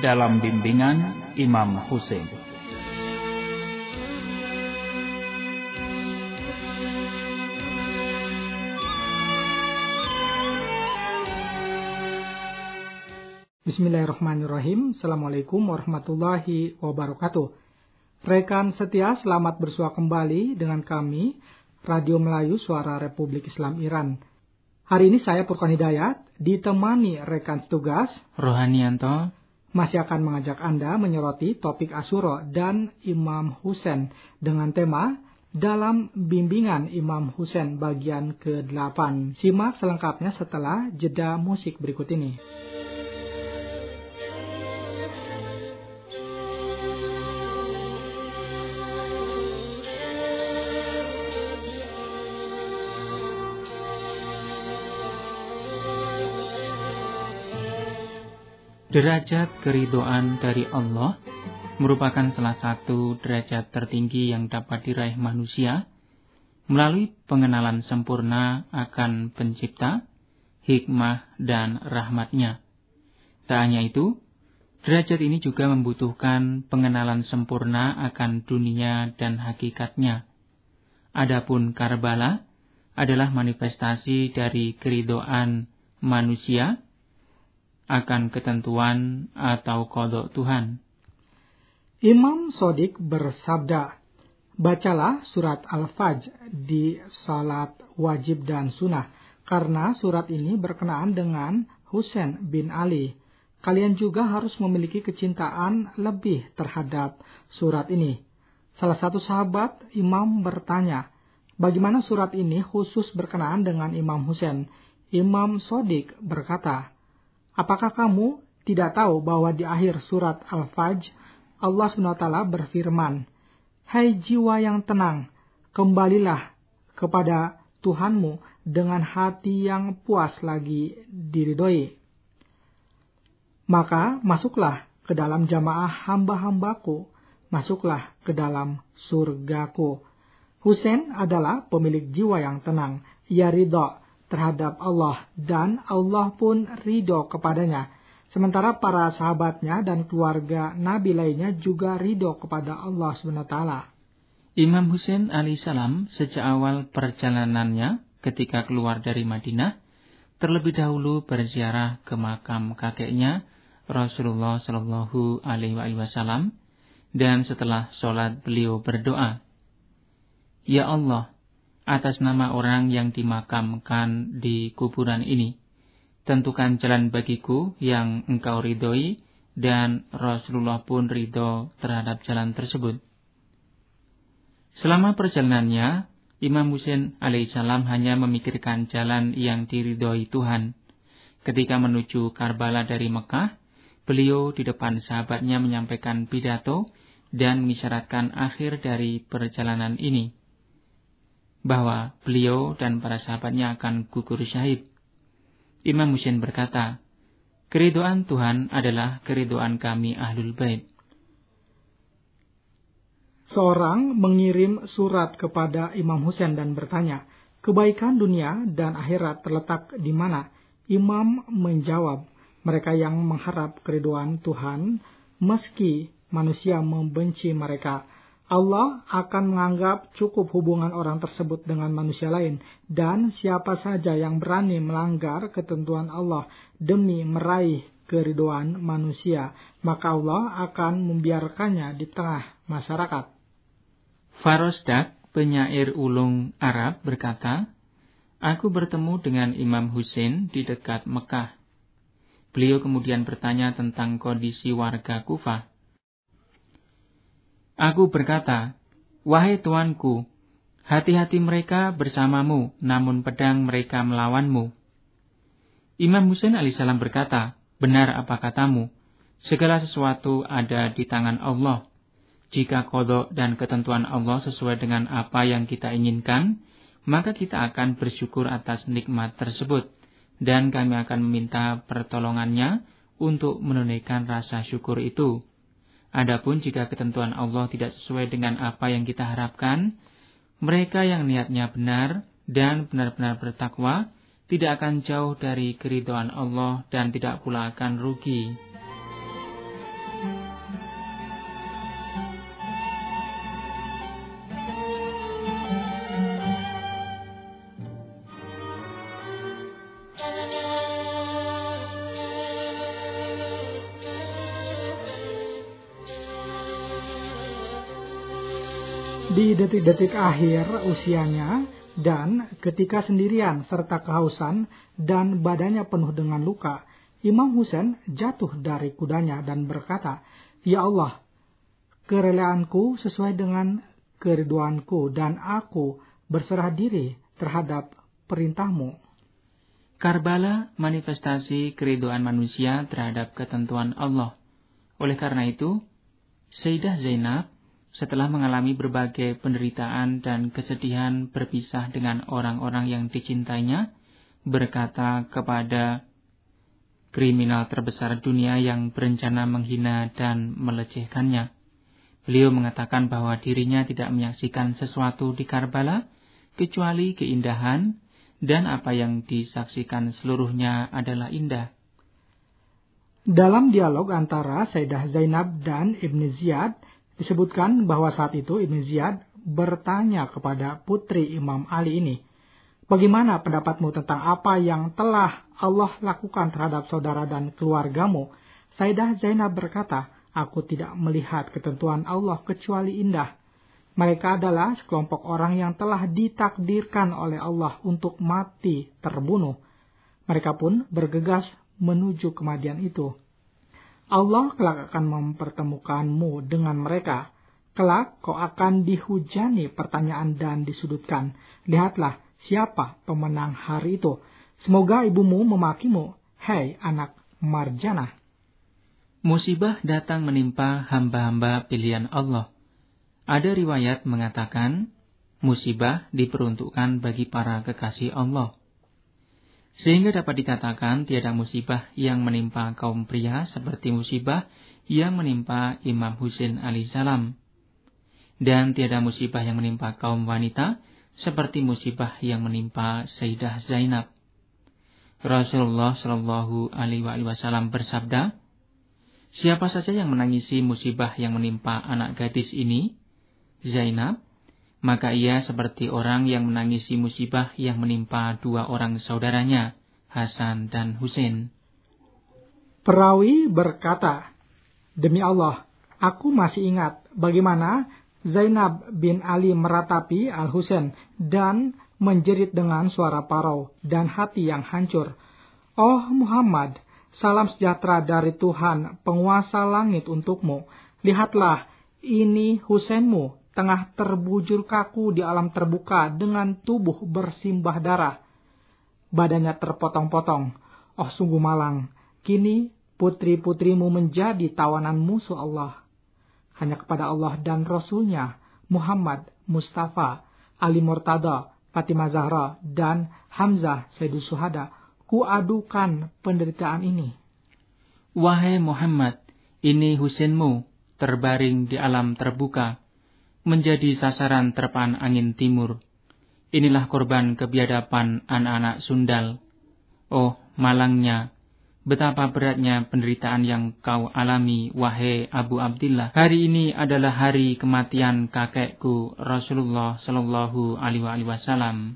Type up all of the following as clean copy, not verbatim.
dalam bimbingan Imam Husain. Bismillahirrahmanirrahim. Assalamualaikum warahmatullahi wabarakatuh. Rekan setia, selamat bersua kembali dengan kami, Radio Melayu Suara Republik Islam Iran. Hari ini saya Purkan Hidayat, ditemani rekan setugas Rohanianto, masih akan mengajak Anda menyoroti topik Asyura dan Imam Husain dengan tema Dalam Bimbingan Imam Husain bagian ke-8. Simak selengkapnya setelah jeda musik berikut ini. derajat keridhaan dari Allah merupakan salah satu derajat tertinggi yang dapat diraih manusia melalui pengenalan sempurna akan Pencipta, hikmah, dan rahmat-Nya. Tak hanya itu, derajat ini juga membutuhkan pengenalan sempurna akan dunia dan hakikatnya. Adapun Karbala adalah manifestasi dari keridhaan manusia akan ketentuan atau qada Tuhan. Imam Shadiq bersabda, bacalah surat Al-Fajr di salat wajib dan sunnah, karena surat ini berkenaan dengan Husain bin Ali. Kalian juga harus memiliki kecintaan lebih terhadap surat ini. Salah satu sahabat Imam bertanya, bagaimana surat ini khusus berkenaan dengan Imam Husain? Imam Shadiq berkata, apakah kamu tidak tahu bahwa di akhir surat Al-Fajr, Allah SWT berfirman, hai jiwa yang tenang, kembalilah kepada Tuhanmu dengan hati yang puas lagi diridhoi. Maka masuklah ke dalam jamaah hamba-hambaku, masuklah ke dalam surgaku. Husain adalah pemilik jiwa yang tenang, ia ridho terhadap Allah dan Allah pun ridho kepadanya. Sementara para sahabatnya dan keluarga Nabi lainnya juga ridho kepada Allah SWT. Imam Husain alaihissalam sejak awal perjalanannya ketika keluar dari Madinah terlebih dahulu berziarah ke makam kakeknya Rasulullah Shallallahu Alaihi Wasallam, dan setelah sholat beliau berdoa, ya Allah, atas nama orang yang dimakamkan di kuburan ini, tentukan jalan bagiku yang engkau ridhoi, dan Rasulullah pun ridho terhadap jalan tersebut. Selama perjalanannya, Imam Husain alaihissalam hanya memikirkan jalan yang diridhoi Tuhan. Ketika menuju Karbala dari Mekah, beliau di depan sahabatnya menyampaikan pidato dan mengisyaratkan akhir dari perjalanan ini, bahwa beliau dan para sahabatnya akan gugur syahid. Imam Husain berkata, keridhaan Tuhan adalah keridhaan kami Ahlul Bait. Seorang mengirim surat kepada Imam Husain dan bertanya, kebaikan dunia dan akhirat terletak di mana? Imam menjawab, mereka yang mengharap keridhaan Tuhan meski manusia membenci mereka. Allah akan menganggap cukup hubungan orang tersebut dengan manusia lain, dan siapa saja yang berani melanggar ketentuan Allah demi meraih keridhaan manusia, maka Allah akan membiarkannya di tengah masyarakat. Farosdak, penyair ulung Arab, berkata, aku bertemu dengan Imam Husain di dekat Mekah. Beliau kemudian bertanya tentang kondisi warga Kufah. Aku berkata, wahai tuanku, hati-hati mereka bersamamu, namun pedang mereka melawanmu. Imam Husain alaihissalam berkata, benar apa katamu, segala sesuatu ada di tangan Allah. Jika qada dan ketentuan Allah sesuai dengan apa yang kita inginkan, maka kita akan bersyukur atas nikmat tersebut, dan kami akan meminta pertolongannya untuk menunaikan rasa syukur itu. Adapun jika ketentuan Allah tidak sesuai dengan apa yang kita harapkan, mereka yang niatnya benar dan benar-benar bertakwa tidak akan jauh dari keridhaan Allah dan tidak pula akan rugi. Di detik-detik akhir usianya dan ketika sendirian serta kehausan dan badannya penuh dengan luka, Imam Husain jatuh dari kudanya dan berkata, "Ya Allah, kerelaanku sesuai dengan keriduanku dan aku berserah diri terhadap perintahmu." Karbala manifestasi keriduan manusia terhadap ketentuan Allah. Oleh karena itu, Sayyidah Zainab setelah mengalami berbagai penderitaan dan kesedihan berpisah dengan orang-orang yang dicintainya, berkata kepada kriminal terbesar dunia yang berencana menghina dan melecehkannya. Beliau mengatakan bahwa dirinya tidak menyaksikan sesuatu di Karbala kecuali keindahan, dan apa yang disaksikan seluruhnya adalah indah. Dalam dialog antara Sayyidah Zainab dan Ibn Ziyad, disebutkan bahwa saat itu Ibn Ziyad bertanya kepada putri Imam Ali ini, "Bagaimana pendapatmu tentang apa yang telah Allah lakukan terhadap saudara dan keluargamu?" Sayyidah Zainab berkata, "Aku tidak melihat ketentuan Allah kecuali indah. Mereka adalah sekelompok orang yang telah ditakdirkan oleh Allah untuk mati terbunuh. Mereka pun bergegas menuju kematian itu. Allah kelak akan mempertemukanmu dengan mereka. Kelak kau akan dihujani pertanyaan dan disudutkan. Lihatlah siapa pemenang hari itu. Semoga ibumu memakimu, hei anak Marjanah." Musibah datang menimpa hamba-hamba pilihan Allah. Ada riwayat mengatakan, musibah diperuntukkan bagi para kekasih Allah. Sehingga dapat dikatakan tiada musibah yang menimpa kaum pria seperti musibah yang menimpa Imam Husain alaihissalam. Dan tiada musibah yang menimpa kaum wanita seperti musibah yang menimpa Sayyidah Zainab. Rasulullah Shallallahu Alaihi Wasallam bersabda, "Siapa saja yang menangisi musibah yang menimpa anak gadis ini, Zainab, maka ia seperti orang yang menangisi musibah yang menimpa dua orang saudaranya, Hasan dan Husain." Perawi berkata, "Demi Allah, aku masih ingat bagaimana Zainab bin Ali meratapi Al-Husain dan menjerit dengan suara parau dan hati yang hancur. 'Oh Muhammad, salam sejahtera dari Tuhan, penguasa langit untukmu. Lihatlah, ini Husainmu tengah terbujur kaku di alam terbuka dengan tubuh bersimbah darah. Badannya terpotong-potong. Oh sungguh malang, kini putri-putrimu menjadi tawanan musuh Allah. Hanya kepada Allah dan Rasulnya, Muhammad, Mustafa, Ali Murtada, Fatimah Zahra, dan Hamzah Sayyidus Syuhada, kuadukan penderitaan ini.'" Wahai Muhammad, ini Husainmu terbaring di alam terbuka, menjadi sasaran terpaan angin timur. Inilah korban kebiadaban anak-anak sundal. Oh, malangnya, betapa beratnya penderitaan yang kau alami, wahai Abu Abdillah. Hari ini adalah hari kematian kakekku, Rasulullah Shallallahu Alaihi Wasallam.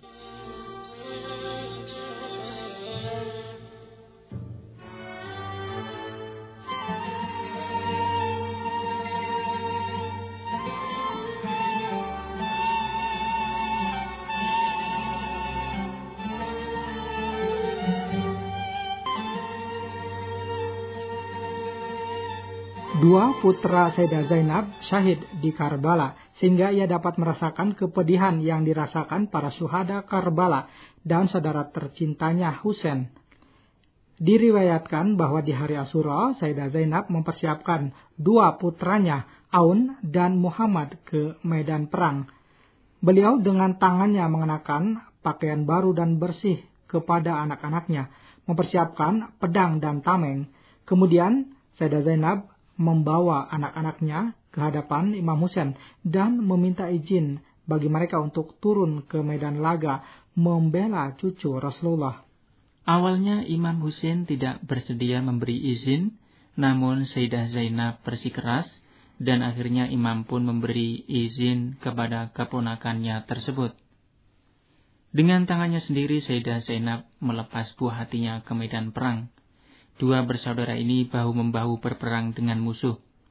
Dua putra Sayyidah Zainab syahid di Karbala, sehingga ia dapat merasakan kepedihan yang dirasakan para syuhada Karbala dan saudara tercintanya Husain. Diriwayatkan bahwa di hari Asyura, Sayyidah Zainab mempersiapkan dua putranya, Aun dan Muhammad, ke medan perang. Beliau dengan tangannya mengenakan pakaian baru dan bersih kepada anak-anaknya, mempersiapkan pedang dan tameng. Kemudian Sayyidah Zainab membawa anak-anaknya ke hadapan Imam Husain dan meminta izin bagi mereka untuk turun ke medan laga membela cucu Rasulullah. Awalnya Imam Husain tidak bersedia memberi izin, namun Sayyidah Zainab bersikeras dan akhirnya Imam pun memberi izin kepada keponakannya tersebut. Dengan tangannya sendiri Sayyidah Zainab melepas buah hatinya ke medan perang. Dua bersaudara ini bahu-membahu berperang dengan musuh.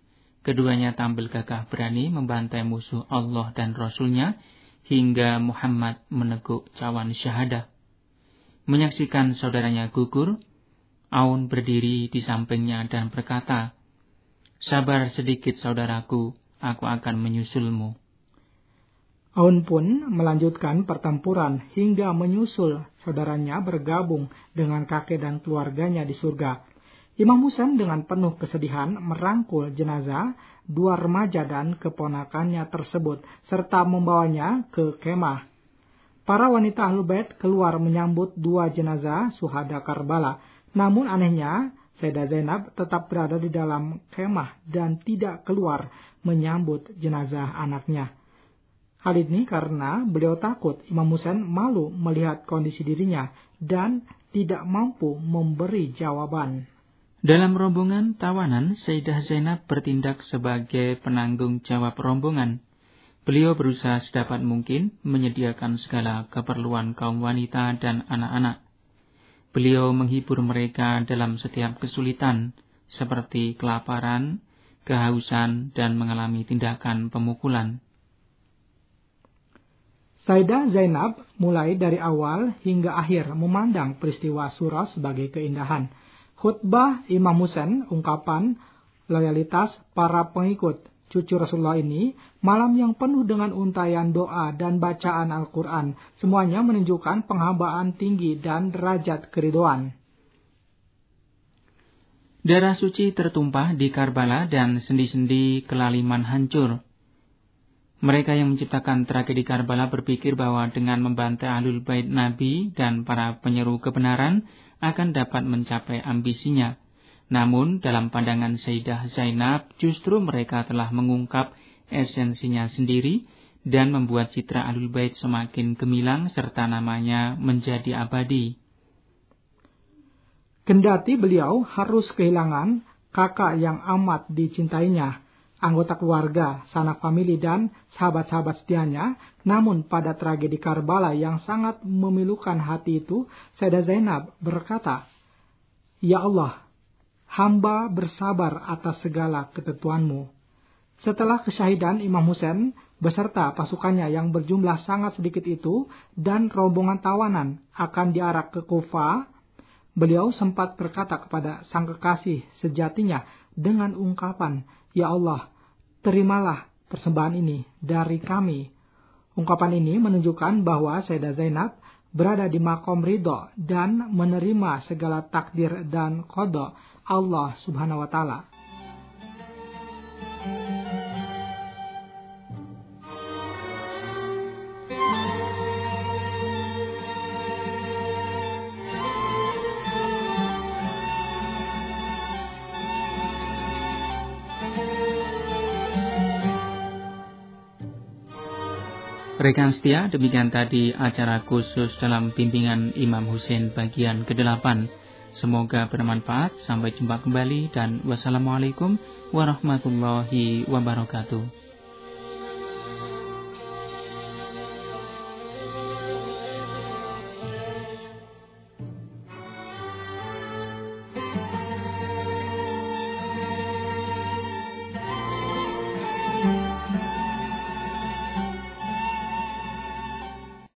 Keduanya tampil gagah berani membantai musuh Allah dan Rasul-Nya hingga Muhammad meneguk cawan syahadah. Menyaksikan saudaranya gugur, Aun berdiri di sampingnya dan berkata, "Sabar sedikit saudaraku, aku akan menyusulmu." Aun pun melanjutkan pertempuran hingga menyusul saudaranya bergabung dengan kakek dan keluarganya di surga. Imam Husain dengan penuh kesedihan merangkul jenazah dua remaja dan keponakannya tersebut serta membawanya ke kemah. Para wanita Ahlul Bait keluar menyambut dua jenazah syuhada Karbala. Namun anehnya, Sayyidah Zainab tetap berada di dalam kemah dan tidak keluar menyambut jenazah anaknya. Hal ini karena beliau takut Imam Husain malu melihat kondisi dirinya dan tidak mampu memberi jawaban. Dalam rombongan tawanan, Sayyidah Zainab bertindak sebagai penanggung jawab rombongan. Beliau berusaha sedapat mungkin menyediakan segala keperluan kaum wanita dan anak-anak. Beliau menghibur mereka dalam setiap kesulitan, seperti kelaparan, kehausan, dan mengalami tindakan pemukulan. Sayyidah Zainab mulai dari awal hingga akhir memandang peristiwa Surah sebagai keindahan. Khutbah Imam Husain, ungkapan loyalitas para pengikut cucu Rasulullah ini, malam yang penuh dengan untayan doa dan bacaan Al-Quran, semuanya menunjukkan penghambaan tinggi dan derajat keridhaan. Darah suci tertumpah di Karbala dan sendi-sendi kelaliman hancur. Mereka yang menciptakan tragedi Karbala berpikir bahwa dengan membantai Ahlul Bait Nabi dan para penyeru kebenaran akan dapat mencapai ambisinya. Namun dalam pandangan Sayyidah Zainab justru mereka telah mengungkap esensinya sendiri dan membuat citra Ahlul Bait semakin gemilang serta namanya menjadi abadi. Kendati beliau harus kehilangan kakak yang amat dicintainya, anggota keluarga, sanak famili dan sahabat-sahabat setianya, namun pada tragedi Karbala yang sangat memilukan hati itu, Sayyidah Zainab berkata, "Ya Allah, hamba bersabar atas segala ketentuanmu." Setelah kesyahidan Imam Husain beserta pasukannya yang berjumlah sangat sedikit itu dan rombongan tawanan akan diarak ke Kufah, beliau sempat berkata kepada sang kekasih sejatinya dengan ungkapan, "Ya Allah, terimalah persembahan ini dari kami." Ungkapan ini menunjukkan bahwa Sayyidah Zainab berada di makom ridho dan menerima segala takdir dan qada Allah Subhanahu wa Ta'ala. Rekan setia, demikian tadi acara khusus dalam bimbingan Imam Husain bagian ke-8. Semoga bermanfaat. Sampai jumpa kembali dan wassalamualaikum warahmatullahi wabarakatuh.